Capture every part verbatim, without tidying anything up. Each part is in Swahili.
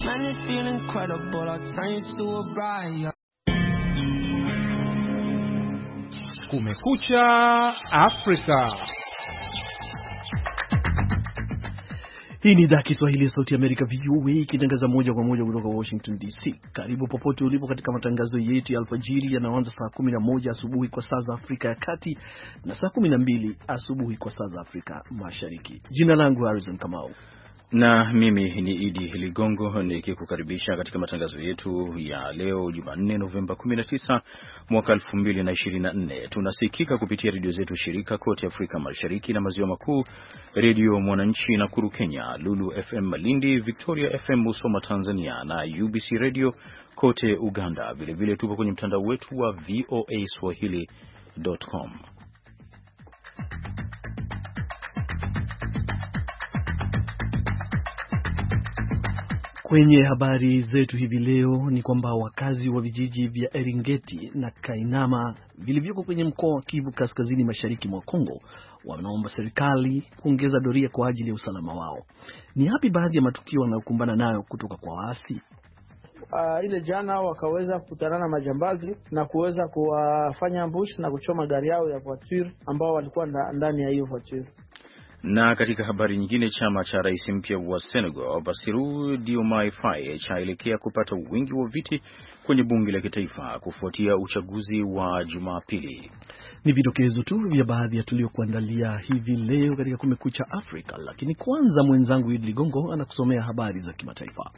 Man, it's been incredible. I'll turn you to a bride. Kumekucha Afrika. Hii ni idhaa Kiswahili ya Sauti ya Amerika V O A ikitangaza moja kwa moja kutoka Washington D C. Karibu popote ulipo katika matangazo yetu ya alfajiri yanayoanza saa kumi na moja asubuhi kwa saa za Afrika ya Kati na saa kumi na mbili asubuhi kwa saa za Afrika Mashariki. Jina langu Harrison Kamau. Na mimi ni Idi Ligongo nikikukaribisha katika matangazo yetu ya leo Jumanne Novemba kumi na tisa mwaka elfu mbili na ishirini na nne. Tunasikika kupitia redio zetu shirika kote Afrika Mashariki na Maziwa Makuu, Redio Mwananchi Nakuru Kenya, Lulu F M Malindi, Victoria F M Musoma Tanzania na U B C Radio kote Uganda. Vile vile tupo kwenye mtandao wetu wa V O A Swahili dot com. Kwenye habari zetu hivi leo ni kwamba wakazi wa vijiji vya Eringeti na Kainama vilivyoko kwenye mkoa wa Kivu Kaskazini Mashariki mwa Kongo wanaomba serikali kuongeza doria kwa ajili ya usalama wao. Ni hapi baadhi ya matukio wanayokumbana nayo kutoka kwa waasi? Uh, ile jana wakaweza kukutana na majambazi na kuweza kuwafanya ambush na kuchoma gari yao ya voiture ambao walikuwa ndani ya hiyo voiture. Na katika habari nyingine, chama cha rais mpya wa Senegal Bassirou Diomaye Faye chaelekea kupata wingi wa viti kwenye bunge la kitaifa kufuatia uchaguzi wa Jumapili. Ni vidokezo tu vya baadhi ya tuliokuandalia hivi leo katika Kumekucha Afrika, lakini kwanza mwenzangu Idi Ligongo anakusomea habari za kimataifa.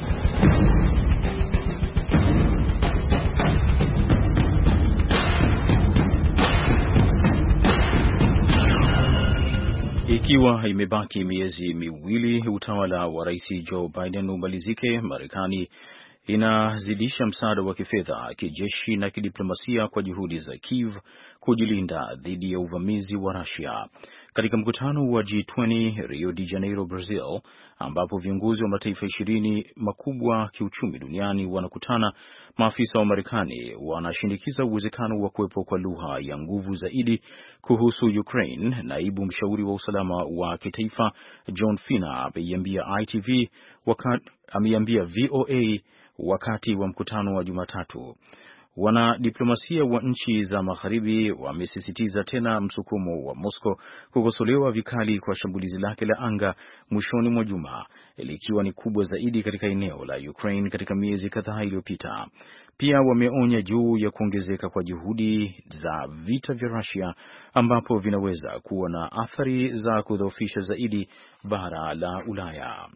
Ikiwa imebaki miezi miwili utawala wa Rais Joe Biden umalizike, Marekani inazidisha msaada wa kifedha, kijeshi na kidiplomasia kwa juhudi za Kiev kujilinda dhidi ya uvamizi wa Russia. Katika mkutano wa G twenty Rio de Janeiro, Brazil, ambapo viongozi wa mataifa ishirini makubwa kiuchumi duniani wanakutana, maafisa wa Marekani wanashinikiza uwezekano wa kuwepo kwa lugha ya nguvu zaidi kuhusu Ukraine. Naibu mshauri wa usalama wa kitaifa John Fina ameiambia I T V wakati ameiambia V O A wakati wa mkutano wa Jumatatu. Wanadiplomasia wa nchi za magharibi wamesisitiza tena msukumo wa Moscow kukosolewa vikali kwa shambulizi lake la anga mwishoni mwa juma, likiwa ni kubwa zaidi katika eneo la Ukraine katika miezi kadhaa iliyopita. Pia wameonya juu ya kuongezeka kwa juhudi za vita vya Russia ambapo vinaweza kuwa na athari za kudhoofisha zaidi bara la Ulaya.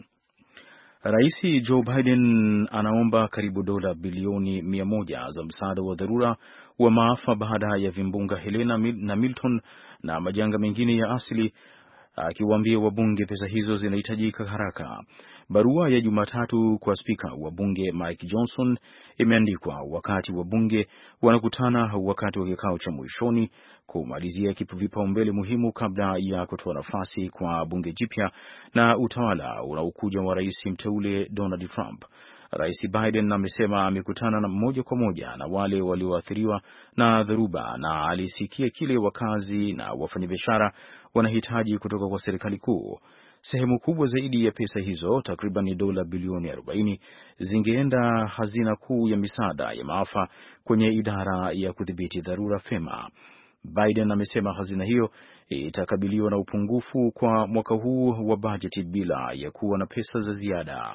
Rais Joe Biden anaomba karibu dola bilioni mia moja za msaada wa dharura wa maafa baada ya vimbunga Helena na Milton na majanga mengine ya asili, akiwaambia wabunge pesa hizo zinahitajika haraka. Barua ya Jumatatu kwa spika wa bunge Mike Johnson imeandikwa wakati wabunge wanakutana wakati wa kikao cha mwishoni kumalizia vipaumbele muhimu kabla ya kutoa nafasi kwa bunge jipya na utawala unaokuja wa rais mteule Donald Trump. Rais Biden amesema amekutana na moja kwa moja na wale walioathiriwa na dhoruba na alisikia kile wakazi na wafanyabiashara wanahitaji kutoka kwa serikali kuu. Sehemu kubwa zaidi ya pesa hizo, takriban dola bilioni arobaini, zingeenda hazina kuu ya misaada ya maafa kwenye idara ya kudhibiti dharura FEMA. Biden amesema hazina hiyo itakabiliwa na upungufu kwa mwaka huu wa bajeti bila ya kuwa na pesa za ziada.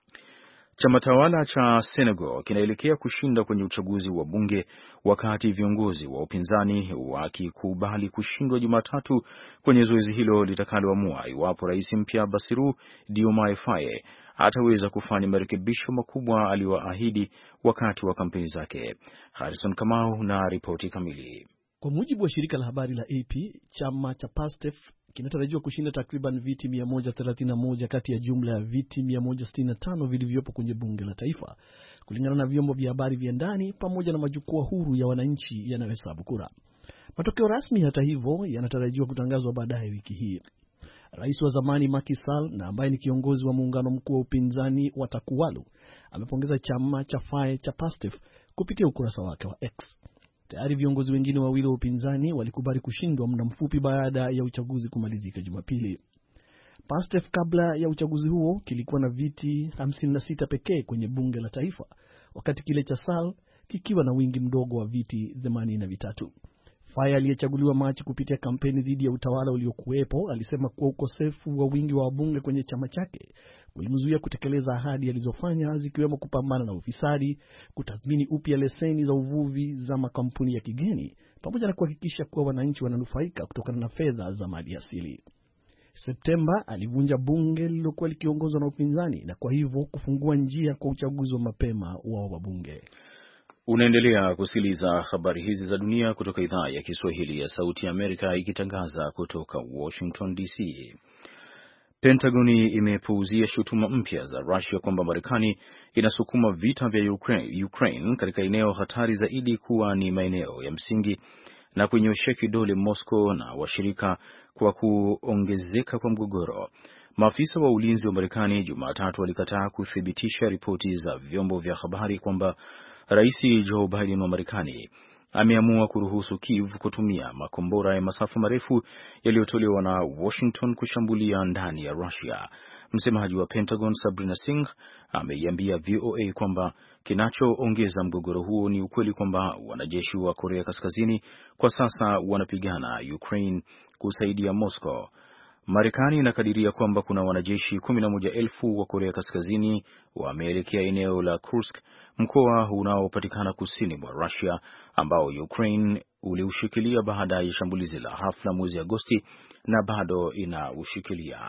Chama tawala cha Senegal kinaelekea kushinda kwenye uchaguzi wa bunge wakati viongozi wa upinzani wakikubali kushindwa Jumatatu kwenye zoezi hilo litakaloamua iwapo rais mpya Bassirou Diomaye Faye ataweza kufanya marekebisho makubwa aliyoahidi wakati wa kampeni zake. Harrison Kamau na ripoti kamili. Kwa mujibu wa shirika la habari la A P, chama cha PASTEF kinatarajiwa kushinda takriban viti mia moja thelathini na moja kati ya jumla ya viti mia moja sitini na tano vilivyopo kwenye bunge la taifa, kulingana na vyombo vya habari vya ndani pamoja na majukwaa huru ya wananchi yanayohesabu kura. Matokeo rasmi hata hivyo yanatarajiwa kutangazwa baadaye wiki hii. Rais wa zamani Macky Sall na ambaye ni kiongozi wa muungano mkuu wa upinzani wa Takuwalu amepongeza chama cha Faye cha PASTEF kupitia ukurasa wake wa X. Tayari viongozi wengine wawili wa upinzani walikubali kushindwa muda mfupi baada ya uchaguzi kumalizika Jumapili. Pastef kabla ya uchaguzi huo kilikuwa na viti hamsini na sita pekee kwenye bunge la taifa, wakati kile cha S A L kikiwa na wingi mdogo wa viti themanini na vitatu. Faye aliyechaguliwa Machi kupitia kampeni dhidi ya utawala uliokuwepo alisema kuwa ukosefu wa wingi wa wabunge kwenye chama chake ulimzuia kutekeleza ahadi alizofanya, zikiwemo kupambana na ufisadi, kutathmini upya leseni za uvuvi za makampuni ya kigeni, pamoja na kuhakikisha kuwa wananchi wananufaika kutokana na fedha za mali asili. Septemba alivunja bunge lililokuwa likiongozwa na upinzani na kwa hivyo kufungua njia kwa uchaguzi wa mapema wa wabunge. Unaendelea kusikiliza habari hizi za dunia kutoka idhaa ya Kiswahili ya Sauti ya Amerika ikitangaza kutoka Washington D C. Pentagoni imepuuzia shutuma mpya za Russia kwamba Marekani inasukuma vita vya Ukraine, Ukraine katika eneo hatari zaidi kuwa ni maeneo ya msingi na kunyoshea kidole Moscow na washirika kwa kuongezeka kwa mgogoro. Maafisa wa ulinzi wa Marekani Jumatatu walikataa kuthibitisha ripoti za vyombo vya habari kwamba Rais Joe Biden wa Marekani ameamua kuruhusu Kiev kutumia makombora ya masafa marefu yaliyotolewa na Washington kushambulia ndani ya Russia. Msemaji wa Pentagon Sabrina Singh ameiambia V O A kwamba kinachoongeza mgogoro huo ni ukweli kwamba wanajeshi wa Korea Kaskazini kwa sasa wanapigana Ukraine kusaidia Moscow. Marekani inakadiria kwamba kuna wanajeshi kumi na moja elfu wa Korea Kaskazini wameelekea eneo la Kursk, mkoa unaopatikana kusini mwa Russia, ambao Ukraine uliushikilia baada ya shambulizi la hafla mwezi Agosti na bado inaushikilia.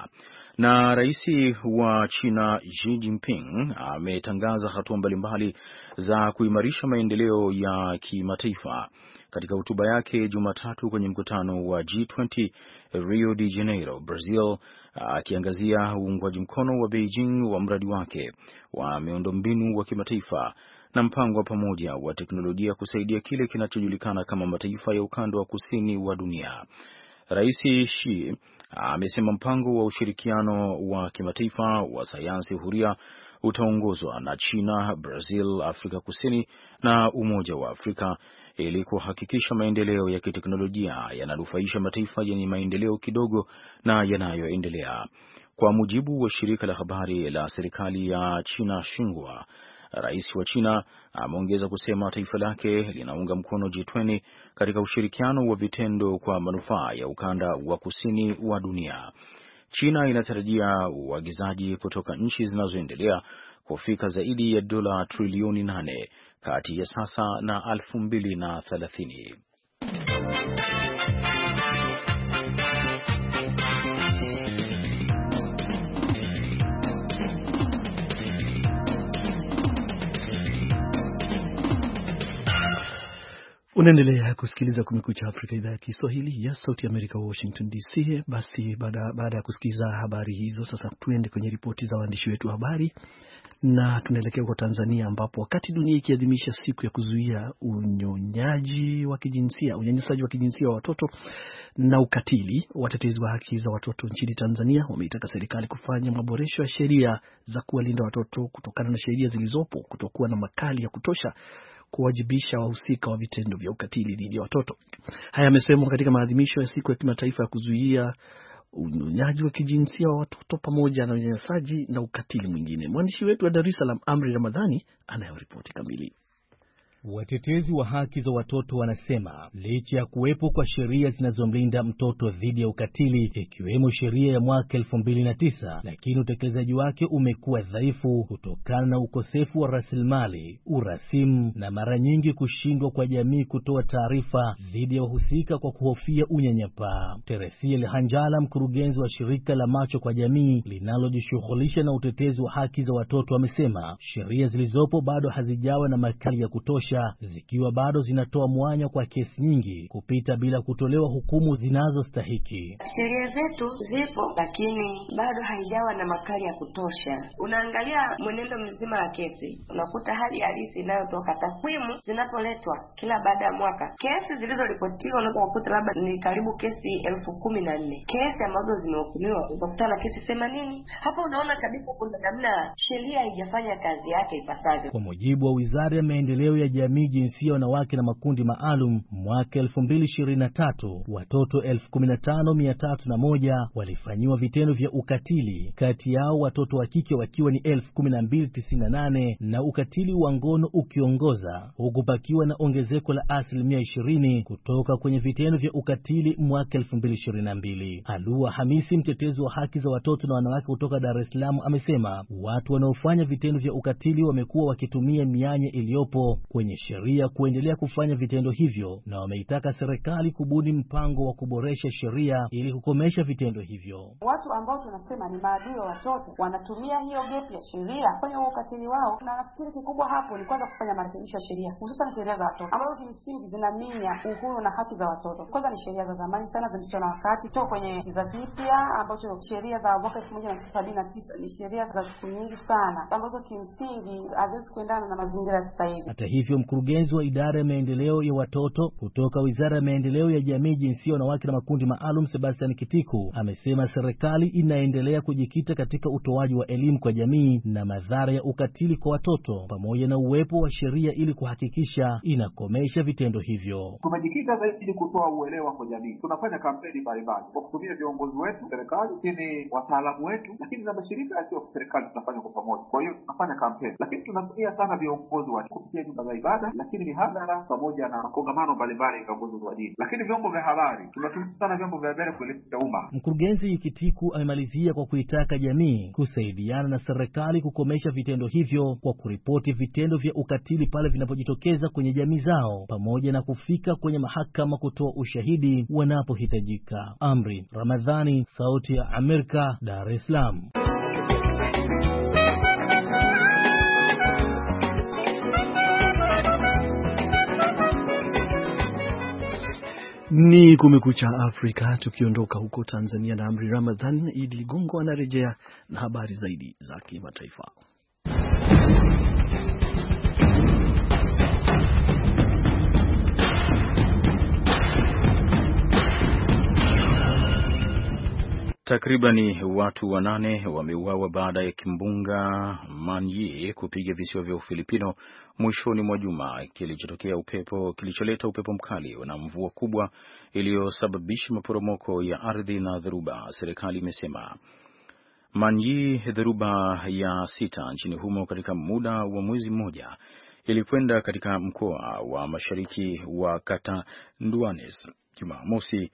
Na rais wa China Xi Jinping ametangaza hatua mbalimbali za kuimarisha maendeleo ya kimataifa. Katika hotuba yake Jumatatu kwenye mkutano wa G twenty Rio de Janeiro, Brazil, akiangazia uungwaji mkono wa Beijing wa mradi wake wa miundombinu wa kimataifa na mpango wa pamoja wa teknolojia kusaidia kile kinachojulikana kama mataifa ya ukanda wa kusini wa dunia. Rais Xi amesema mpango wa ushirikiano wa kimataifa wa sayansi huria utaongozwa na China, Brazil, Afrika Kusini na Umoja wa Afrika ili kuhakikisha maendeleo ya kiteknolojia yananufaisha mataifa yenye maendeleo kidogo na yanayoendelea. Kwa mujibu wa shirika la habari la serikali ya China Xinhua, rais wa China ameongeza kusema taifa lake linaunga mkono G twenty katika ushirikiano wa vitendo kwa manufaa ya ukanda wa kusini wa dunia. China inatarajia uagizaji kutoka nchi zinazoendelea kufika zaidi ya dola trilioni nane kati ya sasa na elfu mbili na thelathini. Unaendelea kusikiliza Kumekucha Afrika, idhaa ya Kiswahili ya Sauti ya Amerika, Washington D C. Basi baada baada ya kusikiliza habari hizo, sasa tuende kwenye ripoti za waandishi wetu wa habari, na tunaelekea kwa Tanzania ambapo wakati dunia ikiadhimisha siku ya kuzuia unyonyaji wa kijinsia, unyanyasaji wa kijinsia wa watoto na ukatili, watetezi wa haki za watoto nchini Tanzania wameitaka serikali kufanya maboresho ya sheria za kuwalinda watoto kutokana na sheria zilizopo kutokuwa na makali ya kutosha kuwajibisha wahusika wa vitendo vya ukatili dhidi ya watoto. Haya yamesemwa katika maadhimisho ya siku ya kimataifa ya kuzuia unyonyaji wa kijinsia wa watoto pamoja na unyanyasaji na ukatili mwingine. Mwandishi wetu wa Dar es Salaam Amri Ramadhani anayoripoti kamili. Watetezi wa haki za watoto wanasema licha ya kuwepo kwa sheria zinazomlinda mtoto dhidi ya ukatili, ikiwemo sheria ya mwaka elfu mbili na tisa, lakini utekelezaji wake umekuwa dhaifu kutokana na ukosefu wa rasilimali, urasimu na mara nyingi kushindwa kwa jamii kutoa taarifa dhidi ya wahusika kwa kuhofia unyanyapaa. Teresia Lehanjala, mkurugenzi wa shirika la Macho kwa Jamii linalojishughulisha na utetezi wa haki za watoto, amesema sheria zilizopo bado hazijawa na makali ya kutosha, zikiwa bado zinatoa mwanya kwa kesi nyingi kupita bila kutolewa hukumu zinazostahiki. Sheria zetu zipo lakini bado haijawa na makali ya kutosha. Unaangalia mwenendo mzima wa kesi, unakuta hali halisi inayotoka takwimu zinapoletwa kila baada ya mwaka. Kesi zilizoripotiwa unaweza kukuta labda ni karibu kesi elfu kumi na nne. Kesi ambazo zimehukumiwa unakuta na kesi themanini. Hapo unaona kabisa kuna namna sheria haijafanya kazi yake ipasavyo. Kwa mujibu wa Wizara ya Maendeleo ya jamii, jinsia, wanawake na makundi maalum, mwaka elfu mbili ishirini na tatu watoto elfu kumi na tano mia tatu na moja walifanyiwa vitendo vya ukatili, kati yao watoto wa kike wakiwa ni elfu kumi na mbili tisini na nane na ukatili wa ngono ukiongoza, huku pakiwa na ongezeko la asilimia ishirini kutoka kwenye vitendo vya ukatili mwaka elfu mbili ishirini na mbili. Alua Hamisi, mtetezi wa haki za watoto na wanawake kutoka Dar es Salaam, amesema watu wanaofanya vitendo vya ukatili wamekuwa wakitumia mianya iliyopo kwenye sheria kuendelea kufanya vitendo hivyo, na wameitaka serikali kubuni mpango wa kuboresha sheria ili kukomesha vitendo hivyo. Watu ambao tunasema ni maadui wa watoto wanatumia hiyo gap ya sheria kufanya ukatili wao, na nafikiri kikubwa hapo ni kwanza kufanya marekebisho ya sheria, hususan sheria za watoto ambazo kimsingi zinaminya uhuru na haki za watoto. Kwanza ni sheria za zamani sana zilizopitwa na wakati, toka kwenye kizazi kipya ambacho sheria za mwaka elfu moja mia tisa sabini na tisa ni sheria za siku nyingi sana ambazo kimsingi haziwezi kuendana na mazingira sasa hivi. Hata hivyo, mkurugenzi wa idara ya maendeleo ya watoto kutoka Wizara ya Maendeleo ya Jamii, Jinsia, Wanawake na Makundi Maalum, Sebastian Kitiku, amesema serikali inaendelea kujikita katika utoaji wa elimu kwa jamii na madhara ya ukatili kwa watoto pamoja na uwepo wa sheria ili kuhakikisha inakomesha vitendo hivyo. Tumejikita zaidi kutoa uelewa kwa jamii. Tunafanya kampeni mbalimbali kwa kutumia viongozi wetu serikali, lakini wataalamu wetu, lakini na mashirika yasiyo ya serikali tunafanya kwa pamoja. Kwa hiyo tunafanya kampeni, lakini tunatumia sana viongozi wa kupitia nyumba za ibada, lakini mihadhara pamoja na kongamano mbalimbali ya viongozi wa dini, lakini vyombo vya habari tunatumia sana vyombo vya habari kuelimisha umma. Mkurugenzi Kitiku amemalizia kwa kuitaka jamii kusaidiana na serikali kukomesha vitendo hivyo kwa kuripoti vitendo vya ukatili pale vinapojitokeza kwenye jamii zao pamoja na kufika kwenye mahakama kutoa ushahidi wanapohitajika. Amri Ramadhani, Sauti ya Amerika, Dar es Salaam. Ni Kumekucha Afrika, tukiondoka huko Tanzania na Amri Ramadhan. Idi Ligongo anarejea na habari zaidi za kimataifa. Takribani watu wanane wameuawa baada ya kimbunga Manyi kupiga visiwa vya Ufilipino mwishoni mwa juma, kilichotokea upepo kilicholeta upepo mkali na mvua kubwa iliyosababisha maporomoko ya ardhi na dhoruba, serikali imesema. Manyi, dhoruba ya sita nchini humo katika muda wa mwezi mmoja, ilikwenda katika mkoa wa mashariki wa Catanduanes Jumamosi,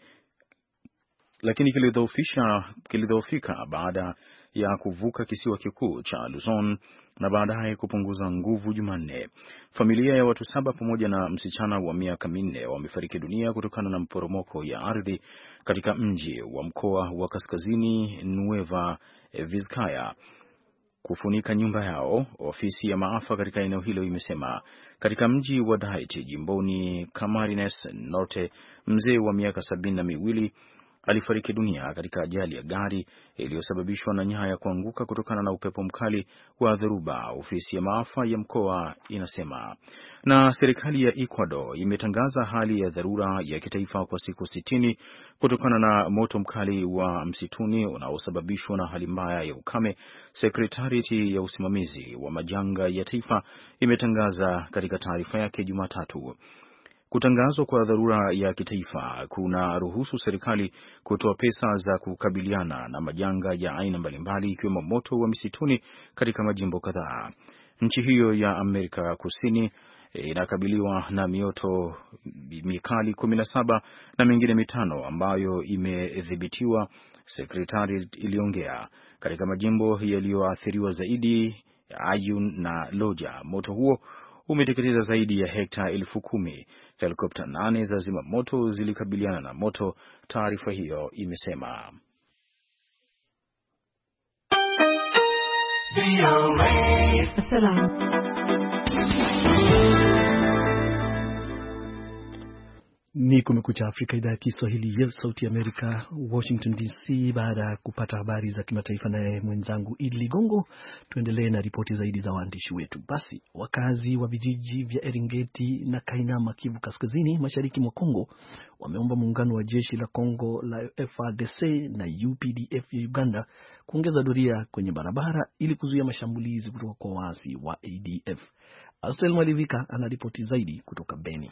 lakini kilidhoofisha kilidhoofika baada ya kuvuka kisiwa kikuu cha Luzon na baadaye kupunguza nguvu Jumanne. Familia ya watu saba pamoja na msichana wa miaka minne wamefariki dunia kutokana na mporomoko ya ardhi katika mji wa mkoa wa kaskazini Nueva Vizcaya kufunika nyumba yao, ofisi ya maafa katika eneo hilo imesema. Katika mji wa Daiti jimboni Camarines Norte, mzee wa miaka sabini na miwili alifariki dunia katika ajali ya gari iliyosababishwa na nyaya kuanguka kutokana na upepo mkali wa dhoruba, ofisi ya maafa ya mkoa inasema. Na serikali ya Ecuador imetangaza hali ya dharura ya kitaifa kwa siku sitini kutokana na moto mkali wa msituni unaosababishwa na hali mbaya ya ukame, Sekretarieti ya usimamizi wa majanga ya taifa imetangaza katika taarifa yake Jumatatu. Kutangazwa kwa dharura ya kitaifa kuna ruhusu serikali kutoa pesa za kukabiliana na majanga ya aina mbalimbali ikiwemo moto wa misituni katika majimbo kadhaa. Nchi hiyo ya Amerika Kusini inakabiliwa na mioto mikali kumi na saba na mingine mitano ambayo imedhibitiwa, sekretari iliongea. Katika majimbo yaliyoathiriwa zaidi, Ayun na Loja, moto huo umeteketeza zaidi ya hekta elfu kumi. Helikopta nane za zima moto zilikabiliana na moto, taarifa hiyo imesema. Ni Kumekucha Afrika, idhaa ya Kiswahili ya Sauti ya Amerika, Washington D C. Baada ya kupata habari za kimataifa naye mwenzangu Idi Ligongo, tuendelee na ripoti zaidi za waandishi wetu. Basi, wakazi wa vijiji vya Eringeti na Kainama, Kivu Kaskazini, mashariki mwa Kongo, wameomba muungano wa jeshi la Kongo la F A R D C na U P D F ya Uganda kuongeza doria kwenye barabara ili kuzuia mashambulizi kutoka kwa waasi wa A D F. Astel Malivika anaripoti zaidi kutoka Beni.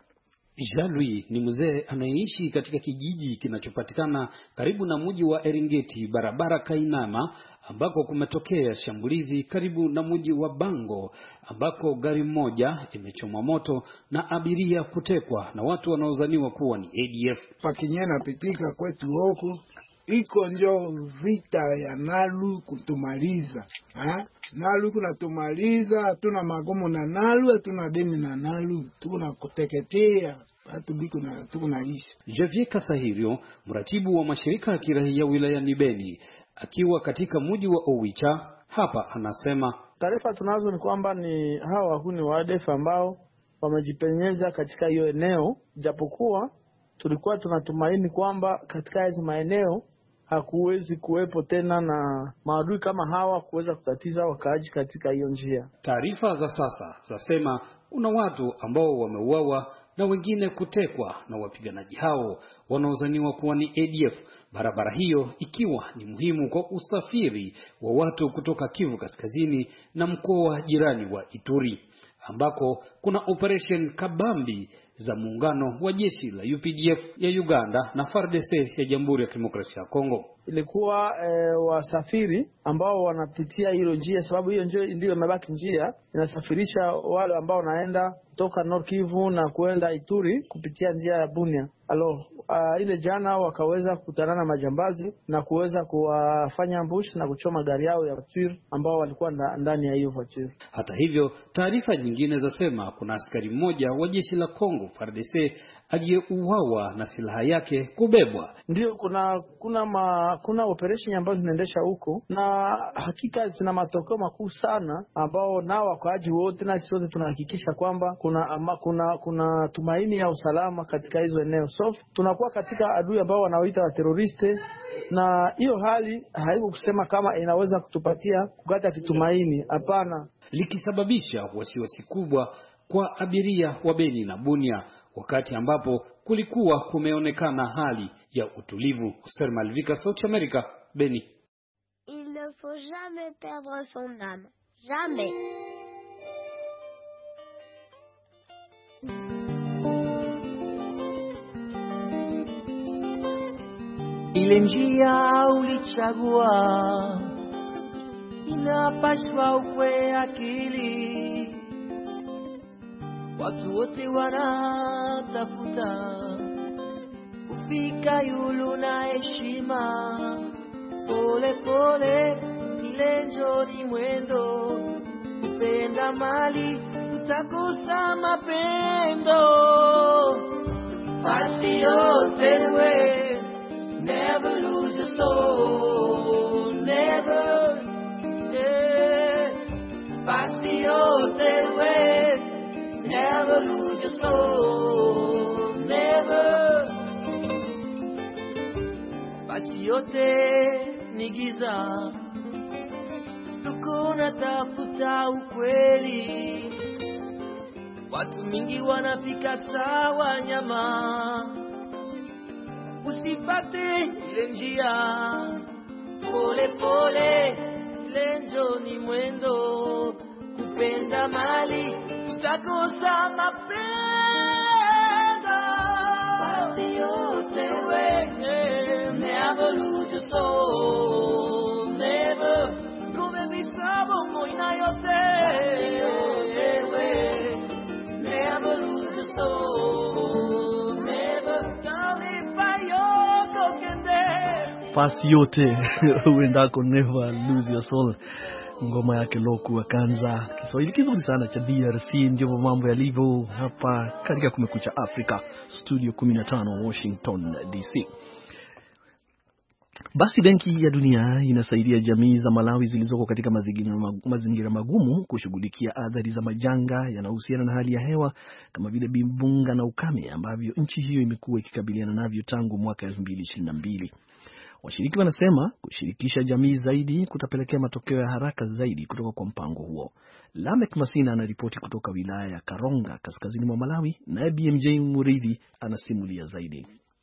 Jalui ni mzee anayeishi katika kijiji kinachopatikana karibu na mji wa Eringeti, barabara Kainama, ambako kumetokea shambulizi karibu na mji wa Bango, ambako gari moja imechomwa moto na abiria kutekwa na watu wanaozaniwa kuwa ni A D F. Pakinyana pitika kwetu huko iko njo vita ya Nalu kutumaliza. Ha? Nalu kunatumaliza, tuna magumu na Nalu, tuna deni na Nalu, tuna kuteketea, hatu biku na tunaishi. Javier Kasahirio, mratibu wa mashirika ya kiraia wilayani Beni, akiwa katika mji wa Owicha, hapa anasema taarifa tunazo ni kwamba ni hawa wahuni wa A D F ambao wamejipenyeza katika hiyo eneo, japokuwa tulikuwa tunatumaini kwamba katika hizo maeneo hakuwezi kuwepo tena na maadui kama hawa kuweza kutatiza wakaaji katika hiyo njia. Taarifa za sasa zasema kuna watu ambao wameuawa na wengine kutekwa na wapiganaji hao wanaozaniwa kuwa ni A D F. Barabara hiyo ikiwa ni muhimu kwa usafiri wa watu kutoka Kivu Kaskazini na mkoa jirani wa Ituri, ambako kuna operation kabambi za muungano wa jeshi la U P D F ya Uganda na F A R D C ya Jamhuri ya Kidemokrasia ya Kongo. Ilikuwa e, wasafiri ambao wanapitia hilo njia, sababu hiyo njia ndio imebaki njia inasafirisha wale ambao wanaenda kutoka North Kivu na kuenda Ituri kupitia njia ya Bunia. Alo, uh, ile jana wakaweza kukutana na majambazi na kuweza kuwafanya ambush na kuchoma gari yao ya voiture ambao walikuwa ndani ya hiyo voiture. Hata hivyo, taarifa nyingine zasema kuna askari mmoja wa jeshi la Kongo F A R D C aliyeuawa na silaha yake kubebwa. Ndio kuna kuna ma, kuna operation ambazo zinaendesha huko na hakika zina matokeo makuu sana, ambao nao wakaaji wote na sisi wote tunahakikisha kwamba kuna ama, kuna kuna tumaini ya usalama katika hizo eneo. So tunakuwa katika adui ambao wanaoita wa teroriste, na hiyo hali haiko kusema kama inaweza kutupatia kukata kitumaini, hapana, likisababisha wasiwasi kubwa kwa abiria wa Beni na Bunia, wakati ambapo kulikuwa kumeonekana hali ya utulivu. Oster Malivika, Sauti America, Beni. Il ne faut jamais perdre son âme. Jamais. Ile njia ulichagua inapaswa ukwe akili. Watu wote wanatafuta kufika yulu na heshima. Pole pole ile njoni mwendo, kupenda mali tutakosa mapendo. Basi yote we, never lose your soul, never, yeah. Basi yote we, never lose your soul, never. Basi yote ni giza, tuko natafuta ukweli. Watu mingi wanapika sawa nyama, usipate ile njia. Pole pole ile njoni mwendo, kupenda mali tutakosa mapendo. Basi yote we, never lose your soul, never. Kumebisabo moina yote we, never lose your soul, never. Talipa yoko kende, fasi yote uendako, never lose your soul. Ngoma yake Loku Akanza, Kiswahili kizuri sana cha D R C. Ndivyo mambo yalivyo hapa katika Kumekucha Afrika, studio kumi na tano, Washington D C. Basi Benki ya Dunia inasaidia jamii za Malawi zilizoko katika mazingira magumu kushughulikia athari za majanga yanayohusiana na hali ya hewa kama vile vimbunga na ukame ambavyo nchi hiyo imekuwa ikikabiliana navyo tangu mwaka elfu mbili ishirini na mbili. Washiriki wanasema kushirikisha jamii zaidi kutapelekea matokeo ya haraka zaidi kutoka kwa mpango huo. Lamek Masina anaripoti kutoka wilaya ya Karonga kaskazini mwa Malawi, na B M J Muridhi anasimulia zaidi.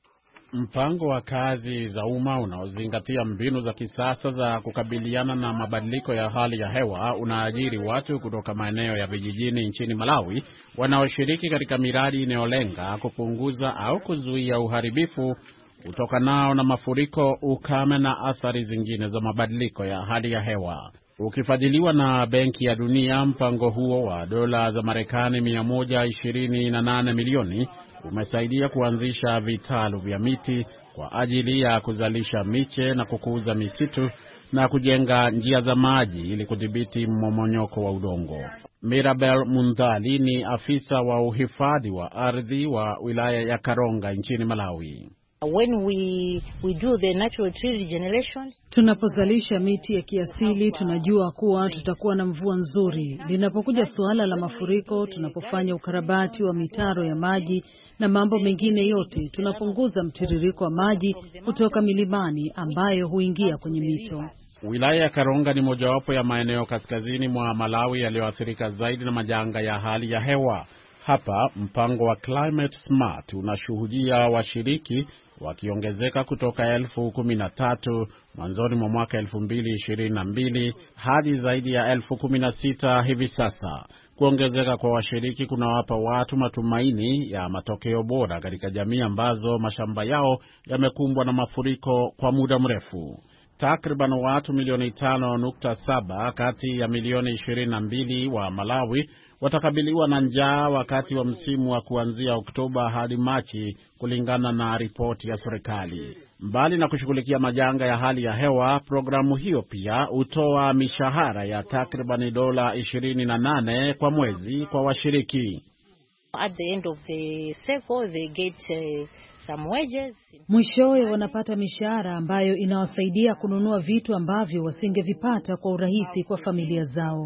Mpango wa kazi za umma unaozingatia mbinu za kisasa za kukabiliana na mabadiliko ya hali ya hewa unaajiri watu kutoka maeneo ya vijijini nchini Malawi wanaoshiriki katika miradi inayolenga kupunguza au kuzuia uharibifu utokanao na mafuriko, ukame na athari zingine za mabadiliko ya hali ya hewa. Ukifadhiliwa na Benki ya Dunia, mpango huo wa dola za Marekani mia moja ishirini na nane milioni umesaidia kuanzisha vitalu vya miti kwa ajili ya kuzalisha miche na kukuza misitu na kujenga njia za maji ili kudhibiti mmomonyoko wa udongo. Mirabel Mundhali ni afisa wa uhifadhi wa ardhi wa wilaya ya Karonga nchini Malawi. When we, we do the natural tree regeneration, tunapozalisha miti ya kiasili tunajua kuwa tutakuwa na mvua nzuri. Linapokuja suala la mafuriko, tunapofanya ukarabati wa mitaro ya maji na mambo mengine yote, tunapunguza mtiririko wa maji kutoka milimani ambayo huingia kwenye mito. Wilaya ya Karonga ni mojawapo ya maeneo kaskazini mwa Malawi yaliyoathirika zaidi na majanga ya hali ya hewa. Hapa mpango wa Climate Smart unashuhudia washiriki wakiongezeka kutoka elfu kumi na tatu mwanzoni mwa mwaka elfu mbili ishirini na mbili hadi zaidi ya elfu kumi na sita hivi sasa. Kuongezeka kwa washiriki kunawapa watu matumaini ya matokeo bora katika jamii ambazo mashamba yao yamekumbwa na mafuriko kwa muda mrefu. Takriban watu milioni tano nukta saba kati ya milioni ishirini na mbili wa Malawi watakabiliwa na njaa wakati wa msimu wa kuanzia Oktoba hadi Machi, kulingana na ripoti ya serikali. Mbali na kushughulikia majanga ya hali ya hewa, programu hiyo pia hutoa mishahara ya takriban dola ishirini na nane kwa mwezi kwa washiriki. At the end of the cycle they get uh, some wages. Mwishowe wanapata mishahara ambayo inawasaidia kununua vitu ambavyo wasingevipata kwa urahisi kwa familia zao.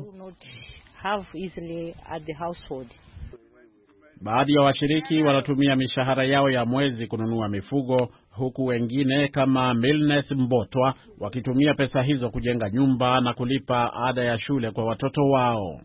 Have easily at the household. Baadhi ya washiriki wanatumia mishahara yao ya mwezi kununua mifugo, huku wengine kama Milnes Mbotwa wakitumia pesa hizo kujenga nyumba na kulipa ada ya shule kwa watoto wao.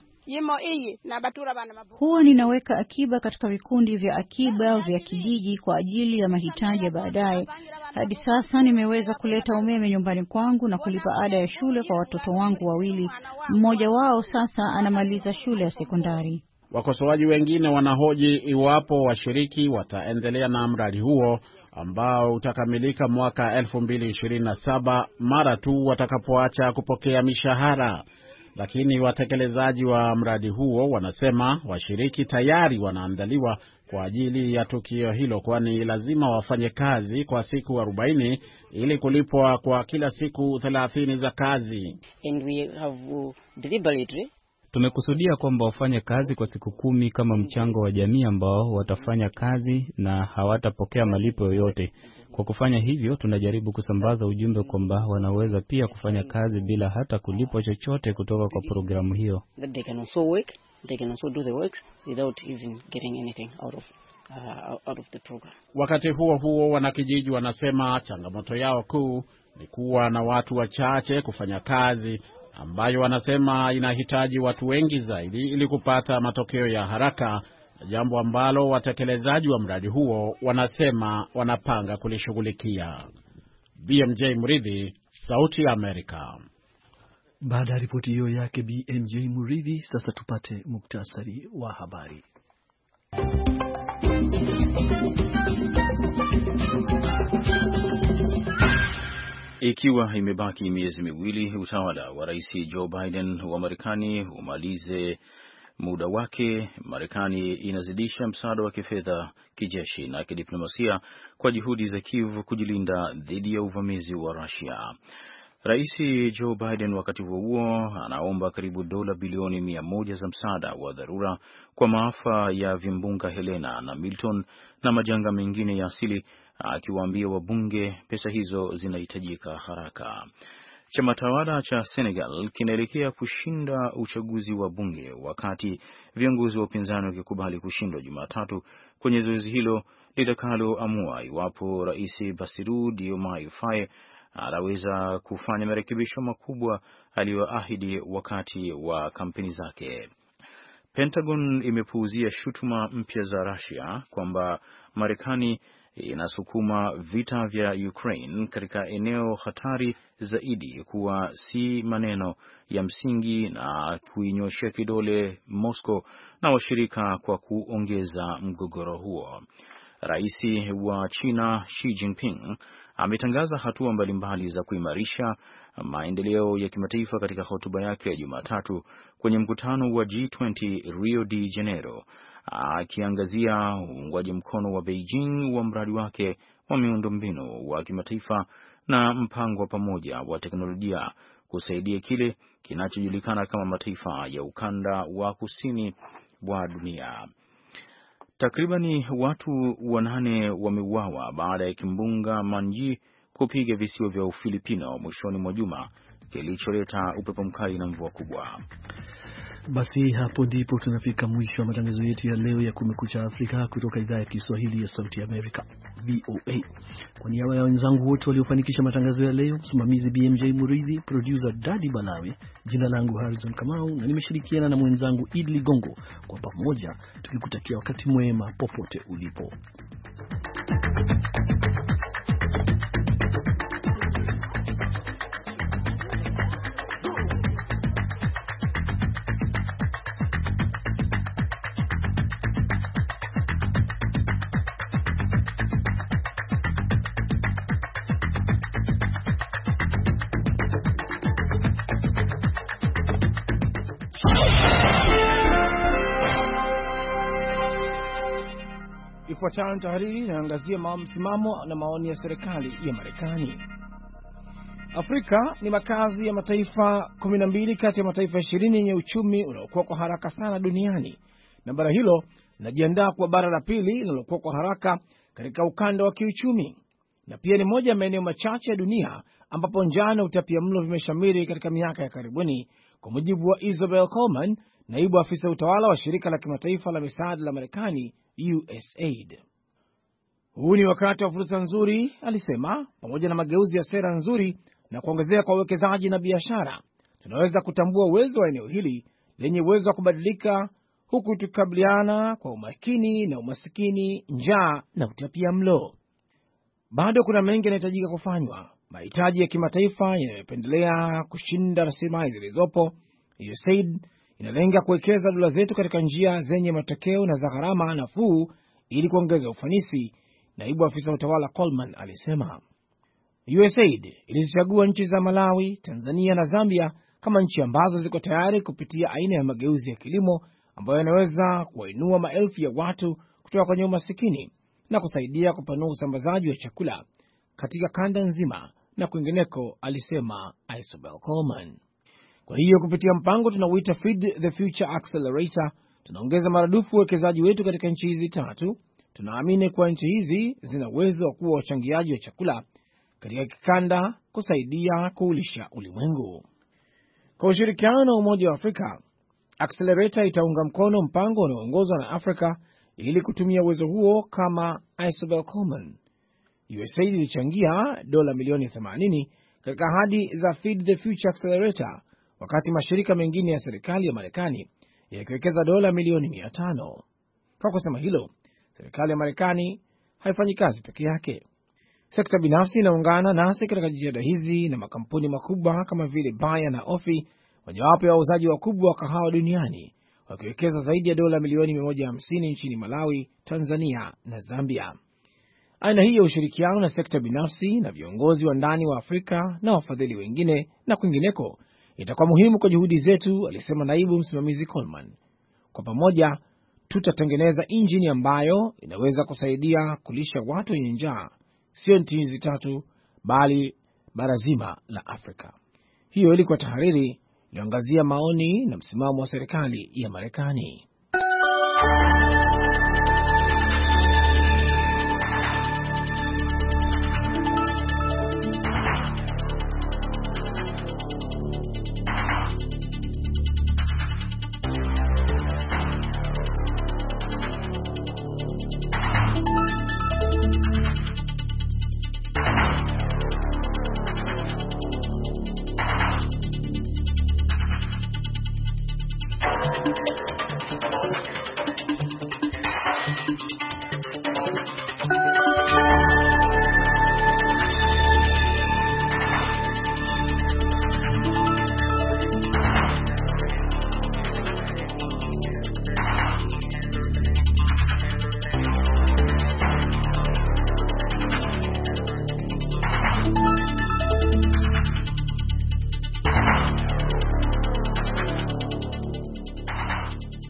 Huwa ninaweka akiba katika vikundi vya akiba vya kijiji kwa ajili ya mahitaji ya baadaye. Hadi sasa nimeweza kuleta umeme nyumbani kwangu na kulipa ada ya shule kwa watoto wangu wawili. Mmoja wao sasa anamaliza shule ya sekondari. Wakosoaji wengine wanahoji iwapo washiriki wataendelea na mradi huo ambao utakamilika mwaka elfu mbili ishirini na saba mara tu watakapoacha kupokea mishahara. Lakini watekelezaji wa mradi huo wanasema washiriki tayari wanaandaliwa kwa ajili ya tukio hilo, kwani lazima wafanye kazi kwa siku arobaini ili kulipwa kwa kila siku thelathini za kazi. And we have uh, deliberately tumekusudia kwamba wafanye kazi kwa siku kumi kama mchango wa jamii ambao watafanya kazi na hawatapokea malipo yoyote. Kwa kufanya hivyo, tunajaribu kusambaza ujumbe kwamba wanaweza pia kufanya kazi bila hata kulipwa chochote kutoka kwa programu hiyo. They can also work, they can also do the work without even getting anything out of uh, out of the program. Wakati huo huo, wanakijiji wanasema changamoto yao kuu ni kuwa na watu wachache kufanya kazi ambayo wanasema inahitaji watu wengi zaidi ili kupata matokeo ya haraka, jambo ambalo watekelezaji wa mradi huo wanasema wanapanga kulishughulikia. B M J Muridhi, Sauti ya Amerika. Baada ya ripoti hiyo yake B M J Muridhi, sasa tupate muktasari wa habari. Ikiwa imebaki miezi miwili utawala wa Rais Joe Biden wa Marekani umalize muda wake, Marekani inazidisha msaada wa kifedha, kijeshi na kidiplomasia kwa juhudi za Kiev kujilinda dhidi ya uvamizi wa Russia. Rais Joe Biden wakati huo huo anaomba karibu dola bilioni mia moja za msaada wa dharura kwa maafa ya vimbunga Helena na Milton na majanga mengine ya asili, akiwaambia wabunge pesa hizo zinahitajika haraka. Chama tawala cha Senegal kinaelekea kushinda uchaguzi wa bunge wakati viongozi wa upinzani wakikubali kushindwa Jumatatu kwenye zoezi hilo litakaloamua iwapo Rais Bassirou Diomaye Faye anaweza kufanya marekebisho makubwa aliyoahidi wakati wa kampeni zake. Pentagon imepuuzia shutuma mpya za Russia kwamba Marekani inasukuma vita vya Ukraine katika eneo hatari zaidi kuwa si maneno ya msingi na kuinyoshea kidole Moscow na washirika kwa kuongeza mgogoro huo. Rais wa China Xi Jinping ametangaza hatua mbalimbali za kuimarisha maendeleo ya kimataifa katika hotuba yake ya Jumatatu kwenye mkutano wa G twenty Rio de Janeiro, akiangazia uungwaji mkono wa Beijing wa mradi wake wa miundombinu wa kimataifa na mpango wa pamoja wa teknolojia kusaidia kile kinachojulikana kama mataifa ya ukanda wa kusini wa dunia. Takribani watu wanane wameuawa baada ya kimbunga Manji kupiga visiwa vya Ufilipino mwishoni mwa juma, kilicholeta upepo mkali na mvua kubwa. Basi hapo ndipo tunafika mwisho wa matangazo yetu ya leo ya Kumekucha Afrika kutoka idhaa ya Kiswahili ya Sauti ya Amerika, V O A. Kwa niaba ya wenzangu wote waliofanikisha matangazo ya leo, msimamizi B M J Muridhi, producer Daddy Balawe, jina langu Harrison Kamau na nimeshirikiana na mwenzangu Idli Gongo, kwa pamoja tukikutakia wakati mwema popote ulipo. Ifuatayo ni tahariri inaangazia msimamo na maoni ya serikali ya Marekani. Afrika ni makazi ya mataifa kumi na mbili kati ya mataifa ishirini yenye uchumi unaokuwa kwa haraka sana duniani, na bara hilo linajiandaa kuwa bara la pili linalokuwa kwa haraka katika ukanda wa kiuchumi, na pia ni moja ya maeneo machache ya dunia ambapo njaa na utapiamlo vimeshamiri katika miaka ya karibuni, kwa mujibu wa Isabel Coleman, naibu afisa utawala wa shirika la kimataifa la misaada la Marekani U S A I D. Huu ni wakati wa fursa nzuri, alisema, pamoja na mageuzi ya sera nzuri na kuongezeka kwa uwekezaji na biashara, tunaweza kutambua uwezo wa eneo hili lenye uwezo wa kubadilika, huku tukabiliana kwa umakini na umasikini, njaa na utapiamlo. Bado kuna mengi yanayohitajika kufanywa. Mahitaji ya kimataifa yanayopendelea kushinda rasilimali zilizopo. U S A I D inalenga kuwekeza dola zetu katika njia zenye matokeo na za gharama nafuu ili kuongeza ufanisi, naibu afisa utawala Coleman alisema. U S A I D ilizichagua nchi za Malawi, Tanzania na Zambia kama nchi ambazo ziko tayari kupitia aina ya mageuzi ya kilimo ambayo yanaweza kuwainua maelfu ya watu kutoka kwenye umasikini na kusaidia kupanua usambazaji wa chakula katika kanda nzima na kwingineko, alisema Isabel Coleman. Kwa hiyo kupitia mpango tunauita Feed the Future Accelerator, tunaongeza maradufu uwekezaji wetu katika nchi hizi tatu. Tunaamini kuwa nchi hizi zina uwezo wa kuwa wachangiaji wa chakula katika kikanda, kusaidia kuulisha ulimwengu. Kwa ushirikiano na Umoja wa Afrika, Accelerator itaunga mkono mpango unaoongozwa na Afrika ili kutumia uwezo huo kama Isabel Coleman. U S A I D ilichangia dola milioni themanini katika ahadi za Feed the Future Accelerator, wakati mashirika mengine ya serikali ya Marekani yakiwekeza dola milioni mia tano. Kwa kusema hilo, serikali ya Marekani haifanyi kazi peke yake. Sekta binafsi inaungana nasi katika jitihada hizi, na makampuni makubwa kama vile Bayer na Ofi, mojawapo ya wauzaji wakubwa wa kahawa duniani, wakiwekeza zaidi ya dola milioni mia moja hamsini nchini Malawi, Tanzania na Zambia. Aina hii ya ushirikiano na sekta binafsi na viongozi wa ndani wa Afrika na wafadhili wengine na kwingineko itakuwa muhimu kwa juhudi zetu, alisema naibu msimamizi Coleman. Kwa pamoja tutatengeneza injini ambayo inaweza kusaidia kulisha watu wenye njaa, sio nchi hizi tatu bali bara zima la Afrika. Hiyo ilikuwa tahariri iliyoangazia maoni na msimamo wa serikali ya Marekani.